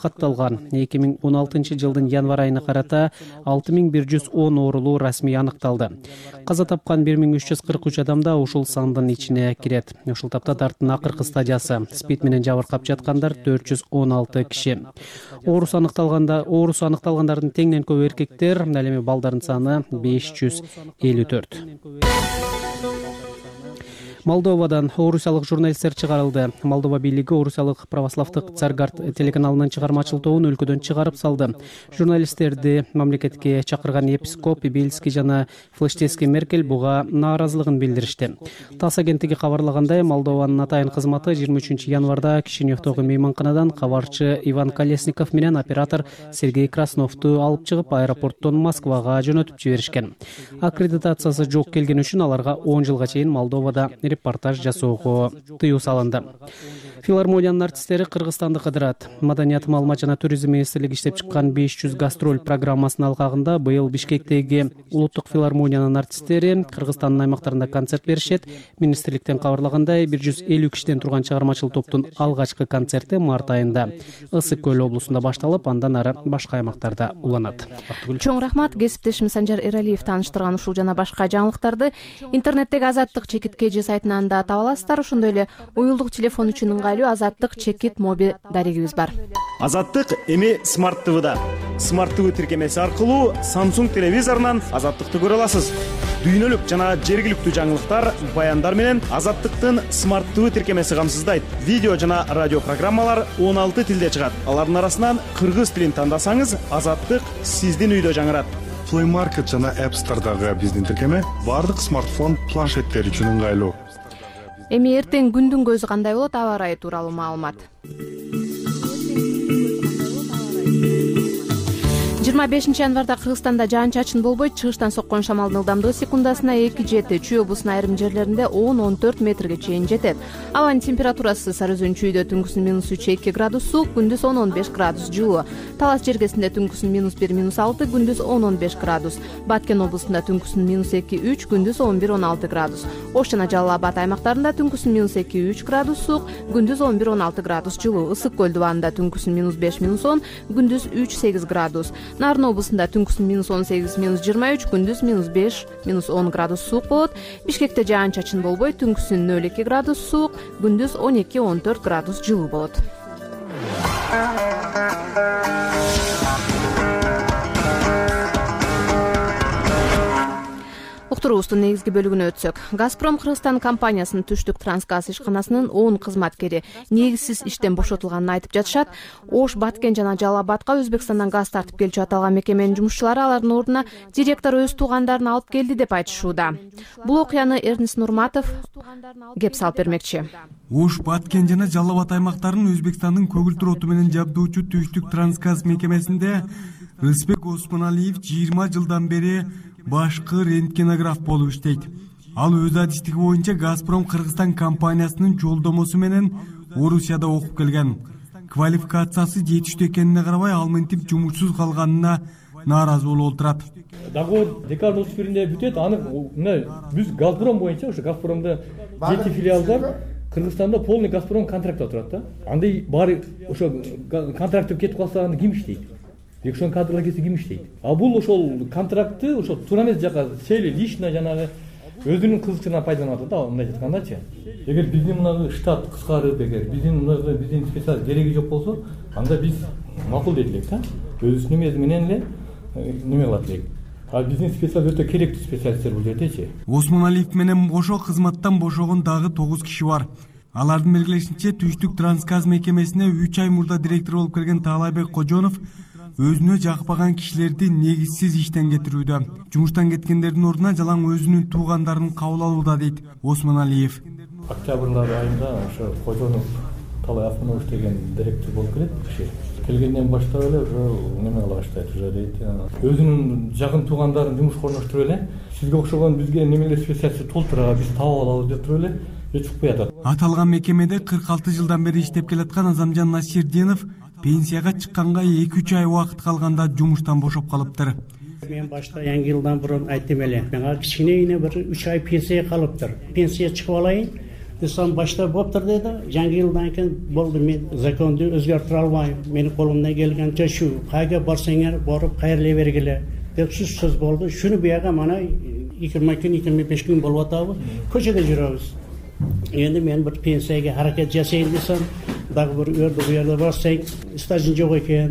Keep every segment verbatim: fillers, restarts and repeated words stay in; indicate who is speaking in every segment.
Speaker 1: катталган. эки миң он алтынчы жылдын январь айына карата алты миң бир жүз он оорулуу расмий аныкталды. Каза тапкан бир миң үч жүз кырк үч адам да ушул сандын ичине кирет. Ушул тапта дарттын акыркы стадиясы спид менен жабыркап жаткандар төрт жүз он алты киши. Оорусу аныкталганда оорусу аныкталгандардын теңден көбү эркектер, ал эми балдардын саны беш жүз элүү төрт. Молдовадан орусиялык журналисттер чыгарылды. Молдова бийлиги орусиялык православдык Царгард телеканалынын чыгармачыл тобун өлкөдөн чыгарып салды. Журналисттерди мамлекетке чакырган епископ Бельский жана Флештески Меркель буга нааразылыгын билдиришти. ТАСС агенттиги кабарлагандай, Молдованын атайын кызматы жыйырма үчүнчү январда Кишиневдогу мейманканадан кабарчы Иван Колесников менен оператор Сергей Красновду алып чыгып, аэропорттон Москвага жөнөтүп жиберишкен. Аккредитациясы жок келген үчүн аларга он жылга чейин Молдовада репортаж жасоого тыюу салынды. Филармониянын артисттери Кыргызстанды кыдырат. Маданият, маалымат жана туризм министрлиги иштеп чыккан беш жүз гастроль программасынын алкагында быйыл Бишкектеги улуттук филармониянын артисттери Кыргызстандын аймактарында концерт беришет. Министрликтен кабарлагандай, бир жүз элүү кишиден турган чыгармачыл топтун алгачкы концерти март айында Ысык Көл облусунда башталып, андан ары башка аймактарда уланат.
Speaker 2: Чоң рахмат. Кесиптешим Санжар Эралиев тааныштырган ушул жана башка жаңылыктарды интернеттеги Азаттык чекит кж сайтынан да таба аласыздар. Ошондой эле уюлдук телефон үчүн ыңгайлуу Азаттык чекит моби дарегибиз бар.
Speaker 3: Азаттык эми Smart ти ви-да. Smart ти ви тиркемеси аркылуу Samsung телевизорунан Азаттыкты көрө аласыз. Дүйнөлүк жана жергиликтүү жаңылыктар, баяндар менен Азаттыктын Smart ти ви тиркемеси камсыздайт. Видео жана радио программалар он алты тилде чыгат. Алардын арасынан кыргыз тилин тандасаңыз, Азаттык сиздин үйдө жаңырат.
Speaker 4: Play Market жана App Store'дагы биздин тиркеме бардык смартфон планшеттер үчүн ыңгайлуу.
Speaker 2: Эми эртең күндүн көзү кандай болот, аба ырайы тууралуу маалымат. жыйырма бешинчи январда Кыргызстанда жаан-чачын болбойт. Чыгыштан соккон шамалдын ылдамдыгы секундасына эки жети, Чүй облусунун айрым жерлеринде он он төрт метрге чейин жетет. Абанын температурасы Сарыөзөн Чүйдө түнкүсүн минус үч эки градус суук, күндүз он он беш градус жылуу. Талас жергесинде түнкүсүн минус бир минус алты, күндүз он он беш градус. Баткен облусунда түнкүсүн минус эки үч, күндүз он бир он алты градус. Ош жана Жалал Абад аймактарында түнкүсүн минус эки үч градус суук, күндүз он бир он алты градус жылуу. Ысык Көл дубанында түнкүсүн минус беш минус он, күндүз үч сегиз градус. Нарын облусунда түнкүсүн минус он сегиз минус жыйырма үч, күндүз минус беш минус он градус суук болот. Бишкекте жаан-чачын болбойт, түнкүсүн нөл эки градус суук, күндүз он эки он төрт градус жылуу болот. Уктуруубуздун негизги бөлүгүнө өтсөк, Газпром Кыргызстан компаниясынын Түштүк Трансгаз ишканасынын он кызматкери негизсиз иштен бошотулганын айтып жатышат. Ош, Баткен жана Жалал Абадка Өзбекстандан газ тартып келчү аталган мекеменин жумушчулары алардын ордуна директор өз туугандарын алып келди деп айтышууда. Бул окуяны Эрнис Нурматов кеп салып бермекчи.
Speaker 5: Ош, Баткен жана Жалал Абад аймактарын Өзбекстандын көгүлтүр оту менен жабдоочу Түштүк Трансгаз мекемесинде Рысбек Осмоналиев жыйырма жылдан бери башкы рентгенограф болуп иштейт. Ал өз адистиги боюнча Газпром Кыргызстан компаниясынын жолдомосу менен Орусияда окуп келген. Квалификациясы жетиштүү экенине карабай, ал мынтип жумушсуз калганына нааразы болуп отурат.
Speaker 6: Договор декабрь отуз биринде бүтөт. Аны биз Газпром боюнча ошо Газпромдо жети филиал бар. Кыргызстанда полный Газпром контрактта турат да. Андай баары ошо контракттып кетип калса аны ким иштейт? Бекшон кадрлар кесе ким иштейт? А бул ошол контрактты ошо туура эмес жака сели лично жанагы өзүнүн кызыкчылыгына пайдаланып атат да, мындай айткандачы. Эгер биздин мына штат кыскарып, эгер биздин биздин специалист кереги жок болсо, анда биз макул дейт элек да. Өзүнүн эмеси менен эле неме кылат элек. А биздин специалист өтө керектүү специалисттер бул жердечи.
Speaker 5: Осмоналиев менен кошо кызматтан бошогон дагы тогуз киши бар. Алардын белгилешинче, Түштүк Трансгаз мекемесине үч ай мурда директор болуп келген Таалайбек Кожонов өзүнө жакпаган кишилерди негизсиз иштен кетирүүдө. Жумуштан кеткендердин ордуна жалаң өзүнүн туугандарын кабыл алууда, дейт Осмоналиев.
Speaker 6: Октябрь айында ошо Кожонов Талай Афманович деген директор болуп келет киши. Келгенден баштап эле уже неме кыла баштайт, уже дейт. Өзүнүн жакын туугандарын жумушка орноштуруп эле, сизге окшогон бизге немелер специалист толтура, биз таап алабыз деп туруп эле чыгып куят.
Speaker 5: Аталган мекемеде кырк алты жылдан бери иштеп келаткан Азамжан Насирдинов пенсияга чыкканга эки үч ай убакыт калганда жумуштан бошоп калыптыр.
Speaker 7: Мен башта Yangi жылдан бурун айттым эле, мага кичине эне бир үч ай пенсия калыптыр. Пенсия чыгып алайын, inson boshda bo'ptir dedi. Yangi yildan keyin bo'ldi, men zakonni o'zgartira olmayman. Meni qo'limdan kelgancha shu, qayerga borsanglar borib qayerlayverginglar deb shu so'z bo'ldi. Shuni bu yerga mana yigirma kun, yigirma besh kun bo'lyapti. Ko'chada yuramiz. Endi men bir pensiyaga harakat jasayin desam, dag'i bir yerda bu yerda borsang, stajing yo'q ekan.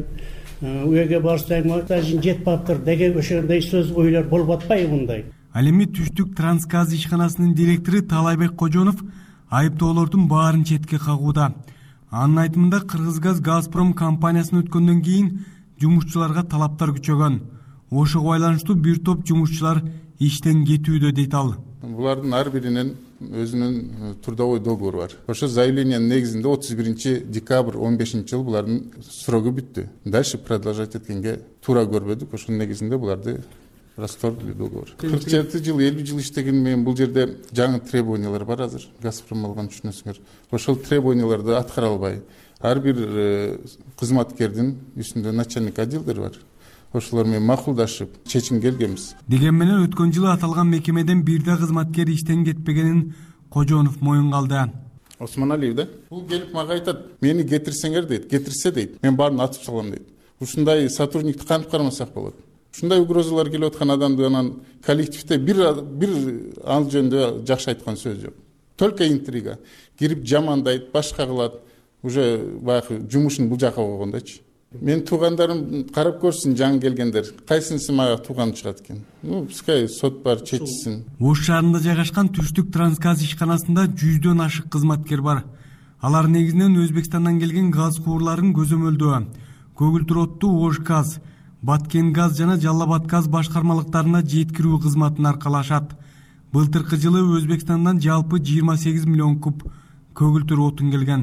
Speaker 7: U yerga borsang, stajing yetmabdir degan o'shanday so'z o'ylar bo'lyapti bunday.
Speaker 5: Ал эми Түштүк Трансгаз ишканасынын директору Талайбек Кожонов айыптоолордун баарын четке кагууда. Анын айтымында Кыргызгаз Газпром компаниясына өткөндөн кийин жумушчуларга талаптар күчөгөн. Ошого байланыштуу бир топ жумушчулар иштен кетүүдө дейт ал.
Speaker 8: Булардын ар биринин өзүнүн трудовой договору бар. Ошо заявлениянын негизинде отуз биринчи декабрь он бешинчи жыл булардын срогу бүттү. Дальше продолжать эткенге туура көрбөдүк. Ошонун негизинде буларды расторгли договор. кырк жети жыл, элүү жыл иштеген мен бул жерде жаңы требованиялар бар азыр. Газпром алган түшүнөсүңөр. Ошол требованияларды аткара албай, ар бир кызматкердин үстүндө начальник отделдер бар. Ошолор менен макулдашып, чечим келгенбиз.
Speaker 5: Деген менен өткөн жылы аталган мекемеден бир да кызматкер иштен кетпегенин Кожонов моюнга алды.
Speaker 8: Осмоналиев да? Бул келип мага айтат, мени кетирсеңер дейт, кетирсе дейт, мен баарын атып салам дейт. Ушундай сотрудникти кантип кармасак болот? Ушундай угрозалар келип аткан адамды анан коллективде бир бир ал жөнүндө жакшы айткан сөз жок. Только интрига. Кирип жамандайт, башка кылат. Уже баягы жумушун бул жака койгондочу. Мен туугандарым карап көрсүн, жаңы келгендер. Кайсынысы мага тууган чыгат экен? Ну, пускай сот бар, чечилсин.
Speaker 5: Ош шаарында жайгашкан Түштүк Трансгаз ишканасында жүздөн ашык кызматкер бар. Алар негизинен Өзбекстандан келген газ куурларын көзөмөлдөө, көгүлтүр отту Ошгаз, Баткенгаз жана Жалал-Абад газ башкармалыктарына жеткирүү кызматын аркалашат. Былтыркы жылы Өзбекстандан жалпы жыйырма сегиз миллион куб көгүлтүр отун келген.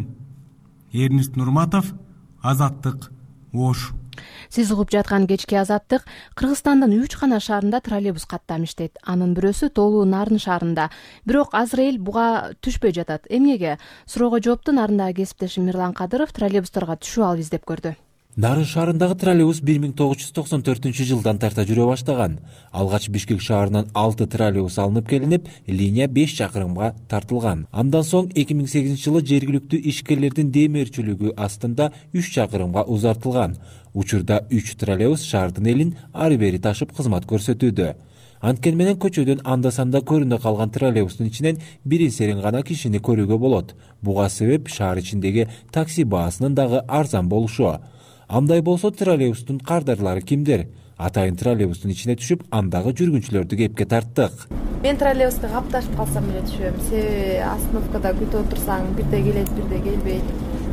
Speaker 5: Эрнист Нурматов, Азаттык, Ош.
Speaker 2: Сиз угуп жаткан кечки Азаттык. Кыргызстандын үч гана шаарында троллейбус каттам иштейт. Анын бирөөсү Тоолуу Нарын шаарында. Бирок азыр эл буга түшпөй жатат. Эмнеге? Суроого жоопту Нарындагы кесиптешим Мирлан Кадыров троллейбустарга түшүп алып издеп көрдү.
Speaker 9: Нарын шаарындагы троллейбус бир миң тогуз жүз токсон төртүнчү жылдан тарта жүрө баштаган. Алгач Бишкек шаарынан алты троллейбус алынып келинип, линия беш чакырымга тартылган. Андан соң эки миң сегизинчи жылы жергиликтүү ишкерлердин демөөрчүлүгү астында үч чакырымга узартылган. Учурда үч троллейбус шаардын элин ары бери ташып кызмат көрсөтүүдө. Анткени менен көчөдөн анда-санда көрүнө калган троллейбустун ичинен бирин серин гана кишини көрүүгө болот. Буга себеп шаар ичиндеги такси баасынын дагы арзан болушу. Андай болсо троллейбустун кардарлары кимдер? Атайын троллейбустун ичине түшүп, андагы жүргүнчүлөрдү кепке тарттык.
Speaker 10: Мен троллейбуска капташып калсам эле түшөм. Себеби остановкада күтүп отурсаң, бирде келет, бирде келбейт.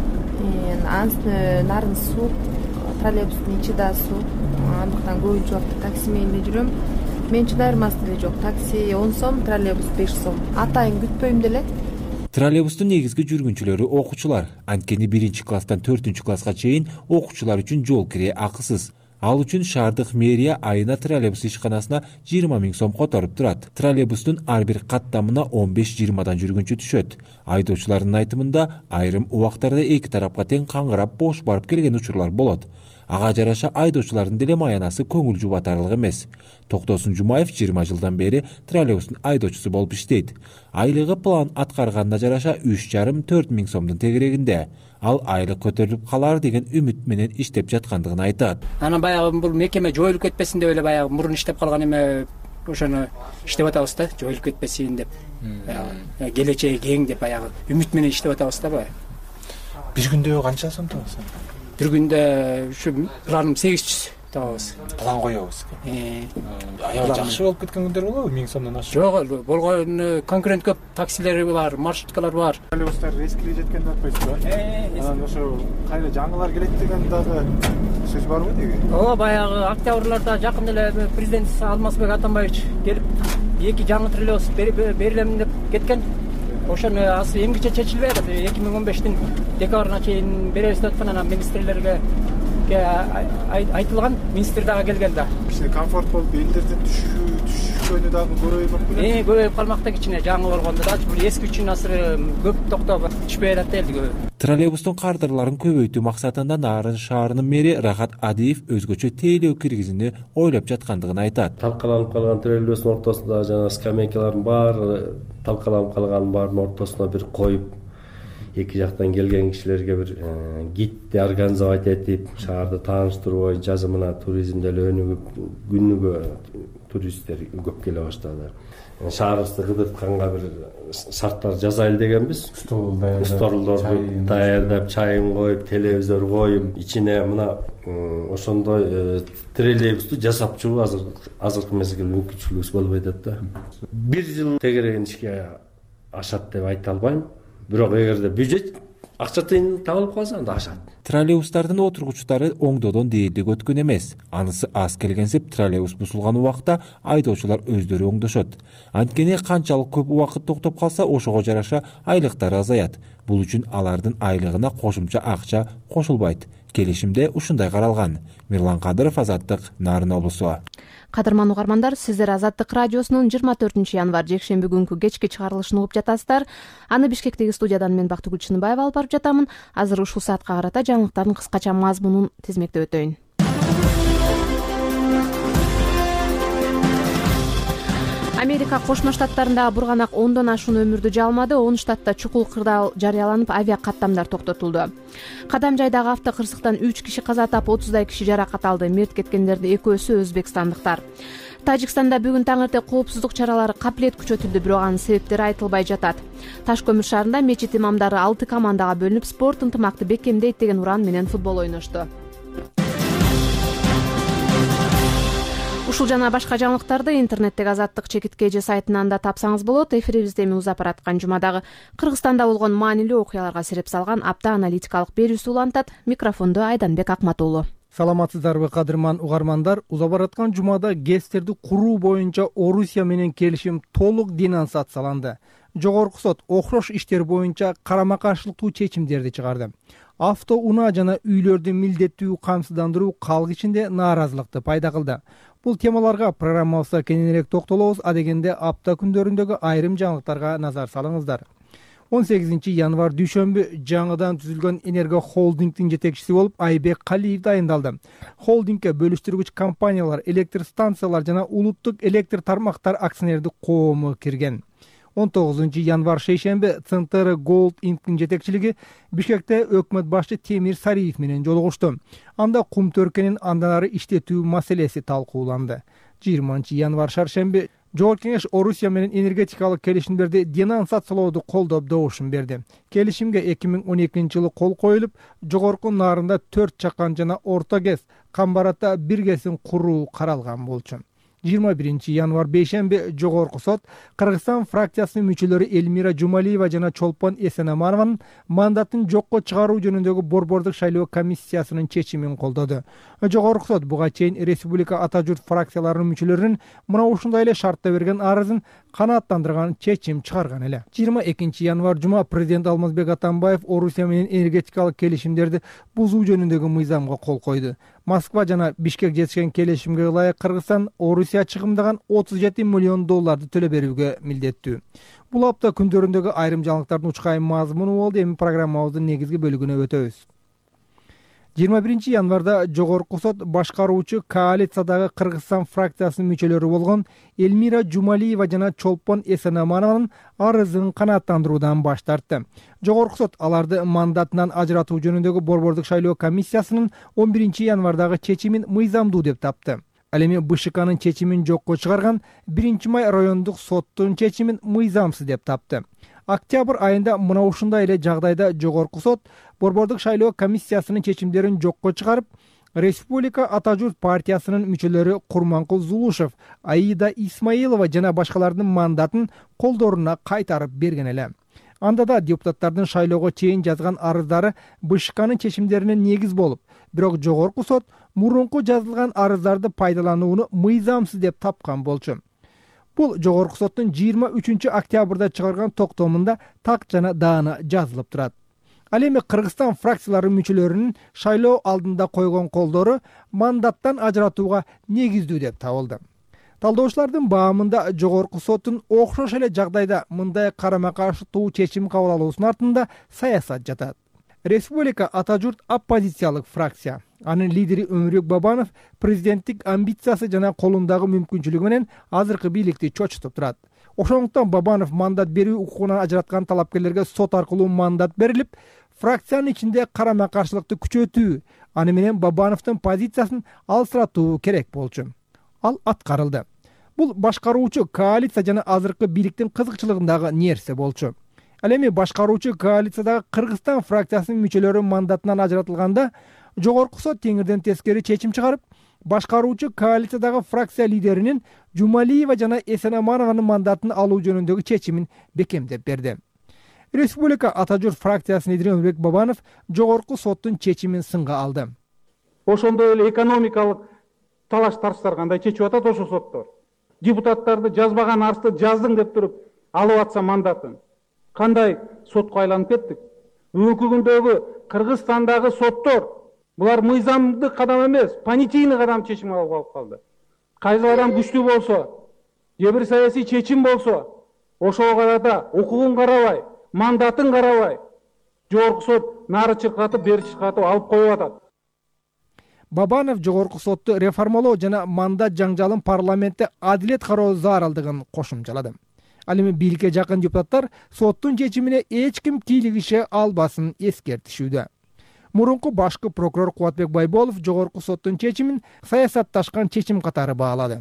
Speaker 10: Анын нарын суу, троллейбустун ичи да суу. Андыктан көбүнчө убакта такси менен эле жүрөм. Мен чыдайырмас деле жок. Такси он сом, троллейбус беш сом. Атайын күтпөйм деле.
Speaker 9: Троллейбустун негизги жүргүнчүлөрү окуучулар. Анткени биринчи класстан төртүнчү класска чейин окуучулар үчүн жол кире акысыз. Ал үчүн шаардык мэрия айына троллейбус ишканасына жыйырма миң сом которуп турат. Троллейбустун ар бир каттамына он беш жыйырмадан жүргүнчү түшөт. Айдоочулардын айтымында айрым убактарда эки тарапка тең каңгырап бош барып келген учурлар болот. Ага жараша айдоочулардын деле маянасы көңүл жубатарлык эмес. Токтосун Жумаев жыйырма жылдан бери троллейбустун айдоочусу болуп иштейт. Айлыгы план аткарганына жараша үч жарым төрт миң сомдун тегерегинде. Ал айлык көтөрүлүп калар деген үмүт менен иштеп жаткандыгын айтат.
Speaker 11: Анан баягы бул мекеме жоюлуп кетпесин деп эле баягы мурун иштеп калган эме ошону иштеп атабыз да, жоюлуп кетпесин деп. Баягы келечеги кең деп баягы үмүт менен иштеп атабыз да баягы.
Speaker 12: Бир күндө канча сом табасыз?
Speaker 11: Бир күндө ушу планым сегиз жүз табабыз.
Speaker 12: План коебуз. Аябай жакшы болуп кеткен күндөр болобу? миң сомдон ашык.
Speaker 11: Жок, болгон конкурент көп, таксилер бар, маршруткалар бар.
Speaker 12: Троллейбустар эскиге жеткен деп атпайсызбы? Анан ошо кайра жаңылар келет деген дагы сөз барбы деги?
Speaker 11: Ооба, баягы октябрларда жакын эле президент Алмазбек Атамбаевич келип эки жаңы троллейбус берилем деп кеткен. Ошону азыр эмгиче чечилбей атат. эки миң он бештин декабрына чейин беребиз деп аткан, анан министрлерге айтылган, министр дагы келген да.
Speaker 12: Бизде комфорт болуп элдердин түшүү ойуну дагы көбөймөк беле?
Speaker 11: Э, көбөйүп калмак да кичине жаңы болгондо да бул эски үчүн азыр көп токтоп түшпөй атат элди көбү.
Speaker 9: Троллейбустун кардырларын көбөйтүү максатында Нарын шаарынын мэри Рахат Адиев өзгөчө тейлөө киргизүүнү ойлоп жаткандыгын айтат.
Speaker 13: Талкаланып калган троллейбустун ортосунда жана скамейкалардын баары талкаланып калганын баарынын ортосуна бир коюп, эки жактан келген кишилерге бир гидди организовать этип, шаарды тааныштыруу боюнча мына туризмде эле өнүгүп, күнүгө туристтер көп келе баштады. Шаарыбызды кыдыртканга бир шарттар жасайлы дегенбиз. Столдорду даярдап, чайын коюп, телевизор коюп, ичине мына ошондой троллейбусту жасап чыгуу азыр азыркы мезгилде мүмкүнчүлүгүбүз болбой атат да. Бир жыл тегерегин ишке ашат деп айта албайм. Бирок эгерде бюджет акча тыйын табылып калса анда ашат.
Speaker 9: Троллейбустардын отургучтары оңдодон дээрлик өткөн эмес. Анысы аз келгенсип троллейбус бузулган убакта айдоочулар өздөрү оңдошот. Анткени канчалык көп убакыт токтоп калса, ошого жараша айлыктары азаят. Бул үчүн алардын айлыгына кошумча акча кошулбайт. Келишимде ушундай каралган. Мирлан Кадыров, Азаттык, Нарын облусу.
Speaker 2: Кадырман угармандар, сиздер Азаттык радиосунун жыйырма төртүнчү январь жекшемби күнкү кечки чыгарылышын угуп жатасыздар. Аны Бишкектеги студиядан мен Бактыгүл Чыныбаева алып барып жатамын. Азыр ушул саатка карата жаңылыктардын кыскача мазмунун тизмектеп өтөйүн. Америка Кошмо Штаттарында бурганак ондон ашуун өмүрдү жалмады. он штатта чукул кырдаал жарыяланып, авиа каттамдар токтотулду. Кадам жайдагы автокырсыктан үч киши каза тап, отуздай киши жаракат алды. Мерт кеткендердин экөөсү өзбекстандыктар. Тажикстанда бүгүн таңерте коопсуздук чаралары капилет күчөтүлдү, бирок анын себептери айтылбай жатат. Таш көмүр шаарында мечит имамдары алты командага бөлүнүп, спорт ынтымакты бекемдейт деген уран менен футбол ойношту. Ушул жана башка жаңылыктарды интернеттеги Азаттык чекит же сайтынан да тапсаңыз болот. Эфирибизде эми узап бараткан жумадагы Кыргызстанда болгон маанилүү окуяларга сереп салган апта аналитикалык берүүсү улантат. Микрофонду Айданбек Акматуулу.
Speaker 14: Саламатсыздарбы кадырман угармандар. Узап бараткан жумада ГЭСтерди куруу боюнча Орусия менен келишим толук денонсацияланды. Жогорку сот окшош иштер боюнча карама каршылыктуу чечимдерди чыгарды. Авто унаа жана үйлөрдү милдеттүү камсыздандыруу калк ичинде нааразылыкты пайда кылды. Бул темаларга программабызда кененирээк токтолобуз. Адегенде апта күндөрүндөгү айрым жаңылыктарга назар салыңыздар. он сегизинчи январь дүйшөмбү жаңыдан түзүлгөн Энерго холдингдин жетекчиси болуп Айбек Калиев дайындалды. Холдингге бөлүштүргүч компаниялар, электр станциялар жана улуттук электр тармактар акционердик коому кирген. он тогузунчу январь шейшемби Центр Голд Инктин жетекчилиги Бишкекте өкмөт башчы Темир Сариев менен жолугушту. Анда кум төркөнүн андан ары иштетүү маселеси талкууланды. жыйырманчы январь шаршемби Жогорку Кеңеш Орусия менен энергетикалык келишимдерди денонсациялооду колдоп добушун берди. Келишимге эки миң он экинчи жылы кол коюлуп, Жогорку Нарында төрт чакан жана Орто ГЭС, Камбаратта бир ГЭСин куруу каралган болчу. жыйырма биринчи январь бейшемби Жогорку сот Кыргызстан фракциясынын мүчөлөрү Элмира Жумалиева жана Чолпон Эсенаманованын мандатын жокко чыгаруу жөнүндөгү борбордук шайлоо комиссиясынын чечимин колдоду. Жогорку сот буга чейин республика ата журт фракцияларынын мүчөлөрүнүн мына ушундай эле шартта берген арызын канааттандырган чечим чыгарган эле. жыйырма экинчи январь жума президент Алмазбек Атамбаев Орусия менен энергетикалык келишимдерди бузуу жөнүндөгү мыйзамга кол койду. Москва жана Бишкек жетишкен келишимге ылайык Кыргызстан Орусия чыгымдаган отуз жети миллион долларды төлөп берүүгө милдеттүү. Бул апта күндөрүндөгү айрым жаңылыктардын учкайым мазмуну болду. Эми программабыздын негизги бөлүгүнө өтөбүз. жыйырма биринчи январда Жогорку сот башкаруучу коалициядагы Кыргызстан фракциясынын мүчөлөрү болгон Элмира Жумалиева жана Чолпон Эсенаманованын арызын канааттандыруудан баш тартты. Жогорку сот аларды мандатынан ажыратуу жөнүндөгү борбордук шайлоо комиссиясынын он биринчи январдагы чечимин мыйзамдуу деп тапты. Ал эми БШКнын чечимин жокко чыгарган биринчи май райондук соттун чечимин мыйзамсыз деп тапты. Октябрь айында мына ушундай эле жагдайда Жогорку сот борбордук шайлоо комиссиясынын чечимдерин жокко чыгарып, Республика ата журт партиясынын мүчөлөрү Курманкул Зулушев, Аида Исмаилова жана башкалардын мандатын колдоруна кайтарып берген эле. Анда да депутаттардын шайлоого чейин жазган арыздары БШКнын чечимдерине негиз болуп, бирок Жогорку сот мурунку жазылган арыздарды пайдаланууну мыйзамсыз деп тапкан болчу. Бул Жогорку соттун жыйырма үчүнчү октябрда чыгарган токтомунда так жана даана жазылып турат. Ал эми Кыргызстан фракциялары мүчөлөрүнүн шайлоо алдында койгон колдору мандаттан ажыратууга негиздүү деп табылды. талдоочулардын баамында жогорку соттун окшош эле жагдайда мындай карама каршылуу чечим кабыл алуусунун артында саясат жатат. Республика ата журт оппозициялык фракция. Анын лидери Өмүрбек Бабанов президенттик амбициясы жана колундагы мүмкүнчүлүгү менен азыркы бийликти чочутуп турат. Ошондуктан Бабанов мандат берүү укугунан ажыраткан талапкерлерге сот аркылуу мандат берилип, фракциянын ичинде карама каршылыкты күчөтүү, аны менен Бабановдун позициясын алсыратуу керек болчу. Ал аткарылды. Бул башкаруучу коалиция жана азыркы бийликтин кызыкчылыгындагы нерсе болчу. Ал эми башкаруучу коалициядагы Кыргызстан фракциясынын мүчөлөрү мандатынан ажыратылганда, жогорку сот теңирден тескери чечим чыгарып, башкаруучу коалициядагы фракция лидеринин Жумалиева жана Эсенаманованын мандатын алуу жөнүндөгү чечимин бекемдеп берди. Республика ата журт фракциясынын лидери Өмүрбек Бабанов жогорку соттун чечимин сынга алды.
Speaker 15: Ошондой эле экономикалык талаш тарыштар кандай чечип атат ошо соттор. Депутаттарды жазбаган арызды жаздың деп туруп алып атса мандатын. Кандай сотко айланып кеттик? Бүгүнкү күндөгү Кыргызстандагы соттор булар мыйзамдык кадам эмес, понятийный кадам чечим алып алып калды. Кайсы адам күчтүү болсо, же бир саясий чечим болсо, ошого карата укугун карабай, мандатын карабай, жогорку сот нары чыркатып, бери чыркатып алып коюп атат.
Speaker 14: Бабанов жогорку сотту реформалоо жана мандат жаңжалын парламентте адилет кароо зарылдыгын кошумчалады. Ал эми бийликке жакын депутаттар соттун чечимине эч ким кийлигише албасын эскертишүүдө. Мурунку башкы прокурор Кубатбек Байболов жогорку соттун чечимин саясатташкан чечим катары баалады.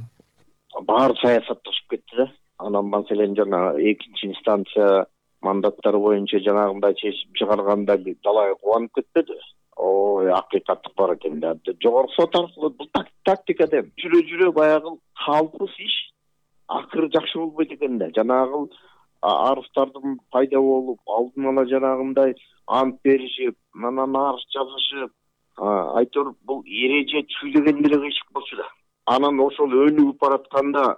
Speaker 16: Баары саясатташып кетти да. Анан маселен жана экинчи инстанция мандаттары боюнча жанагындай чечим чыгарганда далай кубанып кетпеди. Ой, акыйкаттык бар экен да. Жогорку сот аркылуу бул тактика деп жүрө жүрө баягы калпсыз иш акыры жакшы болбойт экен да. Жанагы арыздардын пайда болуп, алдын ала жанагындай ант беришип, анан арыз жазышып, айтор бул эреже түзүлгөн деле кыйшык болчу да. Анан ошол өнүгүп баратканда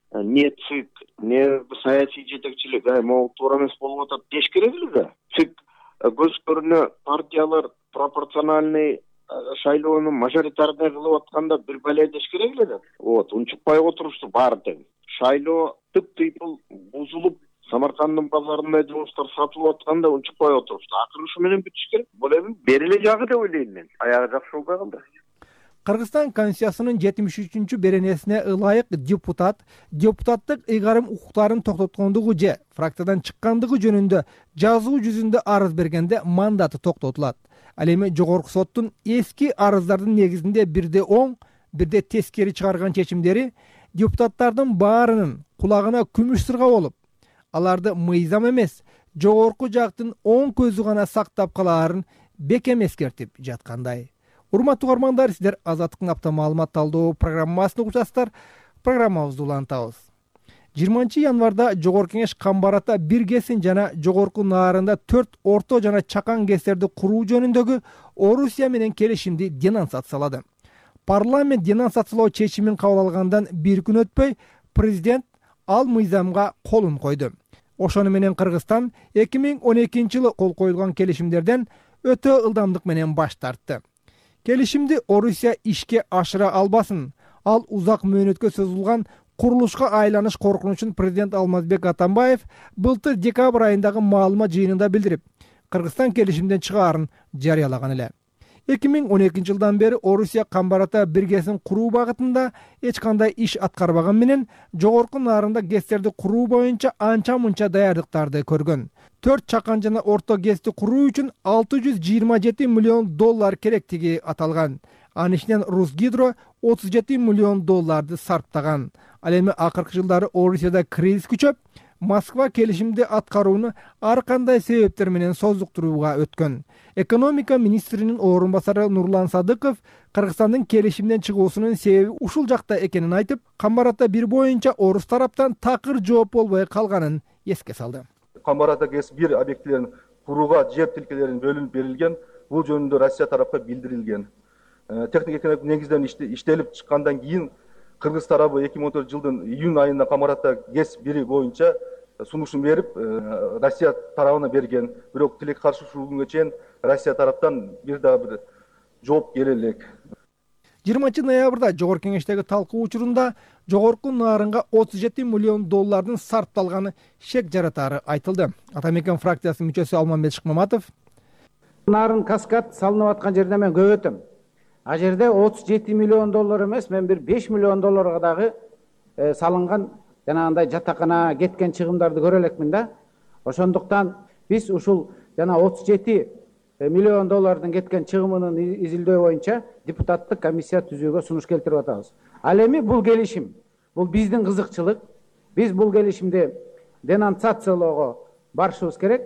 Speaker 16: не ЦИК, не саясий жетекчилик, ай могу туура эмес болуп атат деш керек эле да. ЦИК көз көрүнө партиялар пропорциональный шайлоону мажоритарный кылып атканда бир бале деш керек эле да. Вот, унчукпай отурушту баары тең. Шайлоо тып-тыйпыл бузулуп, Самаркандын базарында жумуштар сатылып атканда унчукпай отурушту. Акыры ушу менен бүтүш керек. Бул эми бериле жагы деп ойлойм мен. Аягы жакшы болбой калды.
Speaker 14: Кыргызстан Конституциясынын жетимиш үчүнчү беренесине ылайык депутат депутаттык ыйгарым укуктарын токтоткондугу же фракциядан чыккандыгы жөнүндө жазуу жүзүндө арыз бергенде мандаты токтотулат. Ал эми жогорку соттун эски арыздардын негизинде бирде оң, бирде тескери чыгарган чечимдери депутаттардын баарынын кулагына күмүш сырга болуп, аларды мыйзам эмес, жогорку жактын оң көзү гана сактап калаарын бекем эскертип жаткандай. Урматтуу угармандар, сиздер Азаттыктын апта маалымат талдоо программасын угучасыздар. Программабызды улантабыз. жыйырманчы январда Жогорку Кеңеш Камбарата бир кесин жана жогорку наарында төрт орто жана чакан кестерди куруу жөнүндөгү Орусия менен келишимди денонсациялады. Парламент денонсациялоо чечимин кабыл алгандан бир күн өтпөй, президент ал мыйзамга колун койду. Ошону менен Кыргызстан эки миң он экинчи жылы кол коюлган келишимдерден өтө ылдамдык менен баш тартты. Келишимди Орусия ишке ашыра албасын. Ал узак мөөнөткө созулган курулушка айланыш коркунучун президент Алмазбек Атамбаев былтыр декабрь айындагы маалымат жыйынында билдирип, Кыргызстан келишимден чыгаарын жарыялаган эле. эки миң он экинчи жылдан бери Орусия Камбарата биргесин куруу багытында эч кандай иш аткарбаган менен жогорку наарында гестерди куруу боюнча анча-мунча даярдыктарды көргөн. төрт чакан жана орто гести куруу үчүн алты жүз жыйырма жети миллион доллар керектиги аталган. Анын ичинен Русгидро отуз жети миллион долларды сарптаган. Ал эми акыркы жылдары Орусияда кризис күчөп, Москва келишимди аткарууну ар кандай себептер менен создуктурууга өткөн. Экономика министринин орун басары Нурлан Садыков Кыргызстандын келишимден чыгуусунун себеби ушул жакта экенин айтып, Камбарата бир боюнча орус тараптан такыр жооп болбой калганын эске салды.
Speaker 17: Камбарата гэс бир объектилерин курууга жер тилкелерин бөлүнүп берилген. Бул жөнүндө Россия тарапка билдирилген. Техник экономик негизден иштелип чыккандан кийин Кыргыз тарабы эки миң он төртүнчү жылдын июнь айында Камбарата гэс бири боюнча сунушун берип, Россия тарабына берген. Бирок тилек каршы ушул күнгө чейин Россия тараптан бир да бир жооп келе элек.
Speaker 14: жыйырманчы ноябрда жогорку кеңештеги талкуу учурунда жогорку нарынга отуз жети миллион доллардын сарпталганы шек жаратаары айтылды. Атамекен фракциясынын мүчөсү Алмамбет Шыкмаматов:
Speaker 18: нарын каскад салынып аткан жерде мен көп өтөм. А жерде отуз жети миллион доллар эмес, мен бир беш миллион долларга дагы салынган жанагындай жатакана кеткен чыгымдарды көрө элекмин да. Ошондуктан биз ушул жана отуз жети миллион доллардын кеткен чыгымынын изилдөө боюнча депутаттык комиссия түзүүгө сунуш келтирип атабыз. Ал эми бул келишим, бул биздин кызыкчылык. Биз бул келишимди денонсациялоого барышыбыз керек.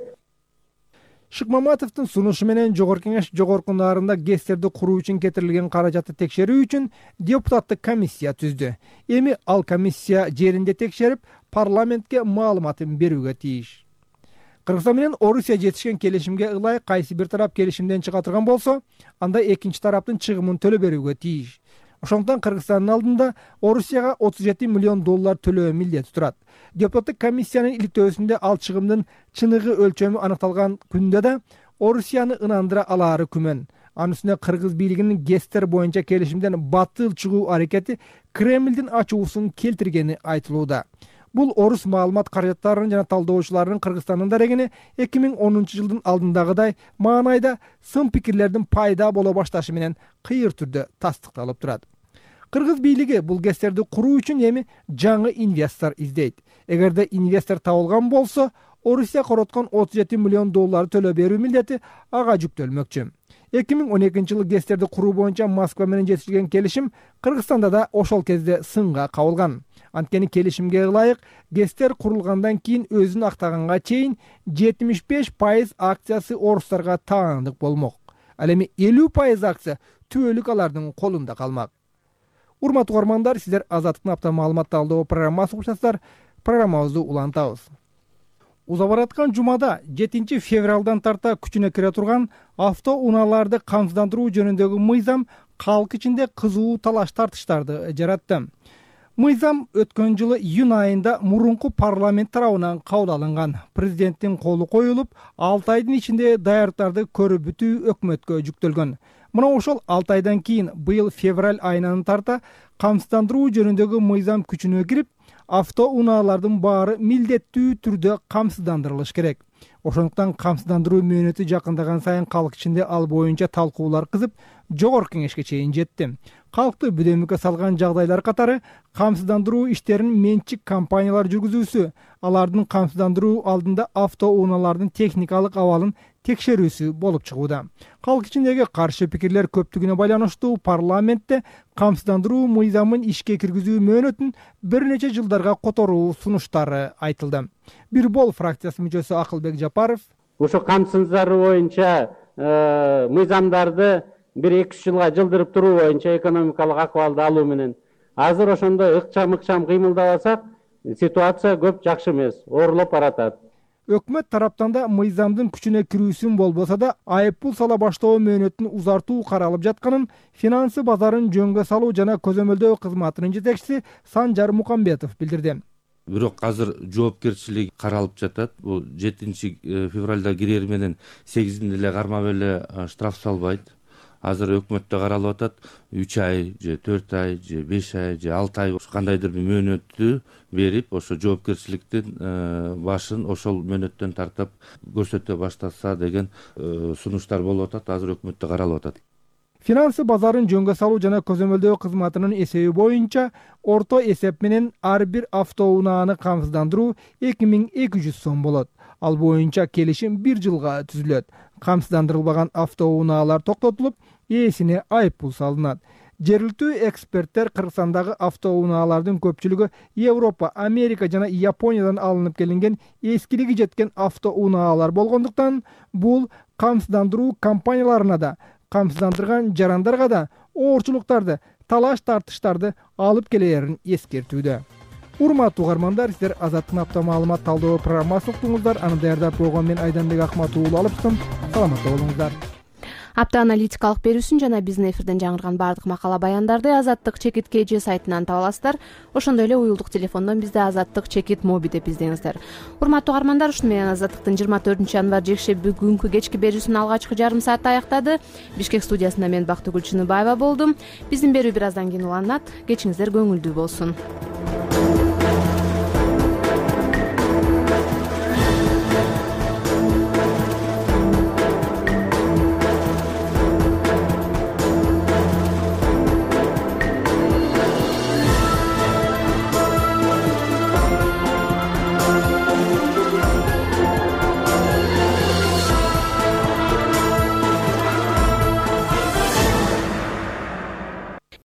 Speaker 14: Шыкмаматовдун сунушу менен жогорку кеңеш жогорку нарында гэстерди куруу үчүн кетирилген каражатты текшерүү үчүн депутаттык комиссия түздү. Эми ал комиссия жеринде текшерип, парламентке маалыматын берүүгө тийиш. Кыргызстан менен Орусия жетишкен келишимге ылай кайсы бир тарап келишимден чыга турган болсо, анда экинчи тараптын чыгымын төлөп берүүгө тийиш. Ошондуктан Кыргызстандын алдында Орусияга отуз жети миллион доллар төлөө милдети турат. Депутаттык комиссиянын иликтөөсүндө ал чыгымдын чыныгы өлчөмү аныкталган күндө да Орусияны ынандыра алаары күмөн. Анын үстүнө кыргыз бийлигинин гэстер боюнча келишимден батыл чыгуу аракети Кремлдин ачуусун келтиргени айтылууда. Бул орус маалымат каражаттарынын жана талдоочуларынын Кыргызстандын дарегине эки миң онунчу жылдын алдындагыдай маанайда сын пикирлердин пайда боло башташы менен кыйыр түрдө тастыкталып турат. Кыргыз бийлиги бул гэстерди куруу үчүн эми жаңы инвестор издейт. Эгерде инвестор табылган болсо, Орусия короткон отуз жети миллион доллар төлөө берүү милдети ага жүктөлмөкчү. эки миң он экинчи жылы гэстерди куруу боюнча Москва менен жетишилген келишим Кыргызстанда да ошол кезде сынга кабылган. Анткени келишимге ылайык гэстер курулгандан кийин өзүн актаганга чейин жетимиш беш пайыз акциясы орустарга таандык болмок. Ал эми элүү пайыз акция түбөлүк алардын колунда калмак. Урматтуу угармандар, сиздер Азаттыктын апта маалымат талдоо программасы угушасыздар. Программабызды улантабыз. Уза бараткан жумада жетинчи февралдан тарта күчүнө кире турган автоунааларды камсыздандыруу жөнүндөгү мыйзам калк ичинде кызуу талаш тартыштарды жаратты. Мыйзам өткөн жылы июнь айында мурунку парламент тарабынан кабыл алынган. Президенттин колу коюлуп, алты айдын ичинде даярдыктарды көрүп бүтүү өкмөткө жүктөлгөн. Мына ошол алты айдан кийин быйыл февраль айынан тарта камсыздандыруу жөнүндөгү мыйзам күчүнө кирип, автоунаалардын баары милдеттүү түрдө камсыздандырылыш керек. Ошондуктан камсыздандыруу мөөнөтү жакындаган сайын калк ичинде ал боюнча талкуулар кызып, жогорку кеңешке чейин жетти. Калкты бүдөмүккө салган жагдайлар катары камсыздандыруу иштерин менчик компаниялар жүргүзүүсү, алардын камсыздандыруу алдында автоунаалардын техникалык абалын текшерүүсү болуп чыгууда. Калк ичиндеги каршы пикирлер көптүгүнө байланыштуу парламентте камсыздандыруу мыйзамын ишке киргизүү мөөнөтүн бир нече жылдарга которуу сунуштары айтылды. Бир бол фракциясынын мүчөсү Акылбек Жапаров:
Speaker 18: ушу камсыздандыруу боюнча мыйзамдарды бир эки үч жылга жылдырып туруу боюнча экономикалык акыбалды алуу менен азыр ошондой ыкчам-ыкчам кыймылдабасак, ситуация көп жакшы эмес, оорулуп баратат.
Speaker 14: Өкмөт тараптан да мыйзамдын күчүнө кирүүсүн болбосо да айыппул сала баштоо мөөнөтүн узартуу каралып жатканын финансы базарын жөнгө салуу жана көзөмөлдөө кызматынын жетекчиси Санжар Мукамбетов билдирди.
Speaker 19: Бирок азыр жоопкерчилик каралып жатат. Бул жетинчи февралда кирери менен сегизинде эле кармап эле штраф салбайт. Азыр өкмөттө каралып атат. үч ай же төрт ай же беш ай же алты ай кандайдыр бир мөөнөттү берип, ошо жоопкерчиликтин башын ошол мөөнөттөн тартып көрсөтө баштаса деген сунуштар болуп атат. Азыр өкмөттө каралып атат.
Speaker 14: Финансы базарын жөнгө салуу жана көзөмөлдөө кызматынын эсеби боюнча орто эсеп менен ар бир автоунааны камсыздандыруу эки миң эки жүз сом болот. Ал боюнча келишим бир жылга түзүлөт. Камсыздандырылбаган автоунаалар токтотулуп, ээсине айыппул салынат. Жергиликтүү эксперттер Кыргызстандагы автоунаалардын көпчүлүгү Европа, Америка жана Япониядан алынып келинген эскилиги жеткен автоунаалар болгондуктан бул камсыздандыруу компанияларына да, камсыздандырган жарандарга да оорчулуктарды, талаш тартыштарды алып келерин эскертүүдө. Урматтуу угармандар, сиздер Азаттыктын апта маалымат талдоо программасын уктуңуздар. Аны даярдап койгон мен Айданбек Акматов уулу алыптым. Саламатта болуңуздар.
Speaker 2: Апта аналитикалык берүүсүн жана биздин эфирден жаңырган баардык макала баяндарды Азаттык чекит kg сайтынан таба аласыздар. Ошондой эле уюлдук телефондон бизде Азаттык чекит моби деп издеңиздер. Урматтуу угармандар, ушуну менен Азаттыктын жыйырма төртүнчү январь жекшемби бүгүнкү кечки берүүсүнүн алгачкы жарым сааты аяктады. Бишкек студиясында мен Бактыгүл Чыныбаева болдум. Биздин берүү бир аздан кийин уланат. Кечиңиздер көңүлдүү болсун.